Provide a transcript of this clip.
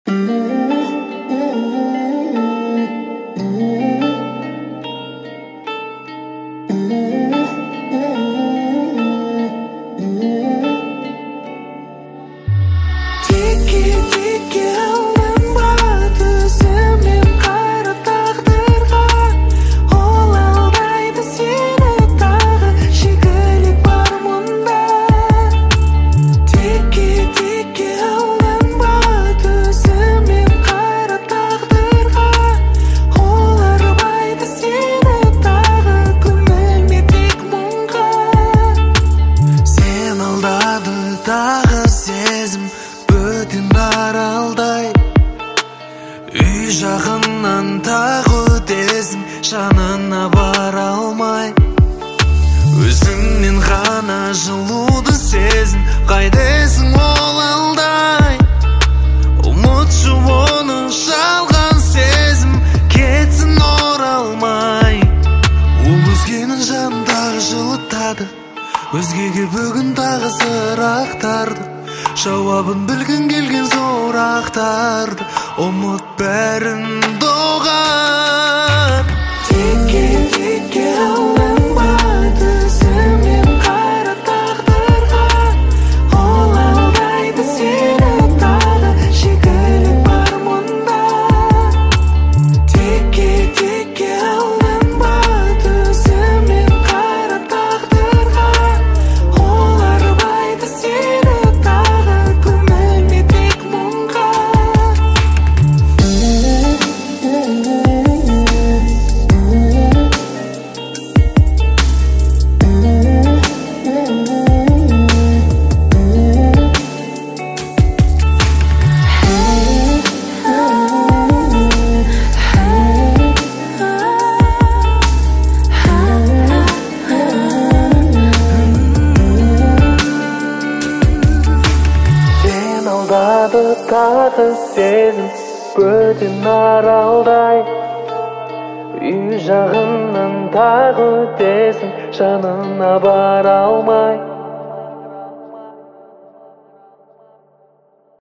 Үй жағынан тағы өтесің, жанына бара алмай. Өзіңнен ғана жылуды сезін, қайдесің ол алдай. Ұмытшы оны жалған сезім, кетсін оралмай. Ол өзгенің жанын тағы жылытады, өзгеге бүгін тағы сыр ақтарды. Жауабын білгін келген сұрақтарды, ұмыт бәрін доғар. Текке алданба, төзімен қара тағдырға. Ол алдайды сені тағы, шикілік бар мұнда. Текке алданба, төзімен қара тағдырға. Ол арбайды сені тағы, көңілме тек мұңға. Алдады тағы сезім, бөтен аралдай. Үй жағынан тағы өтесің, жанына бара алмай.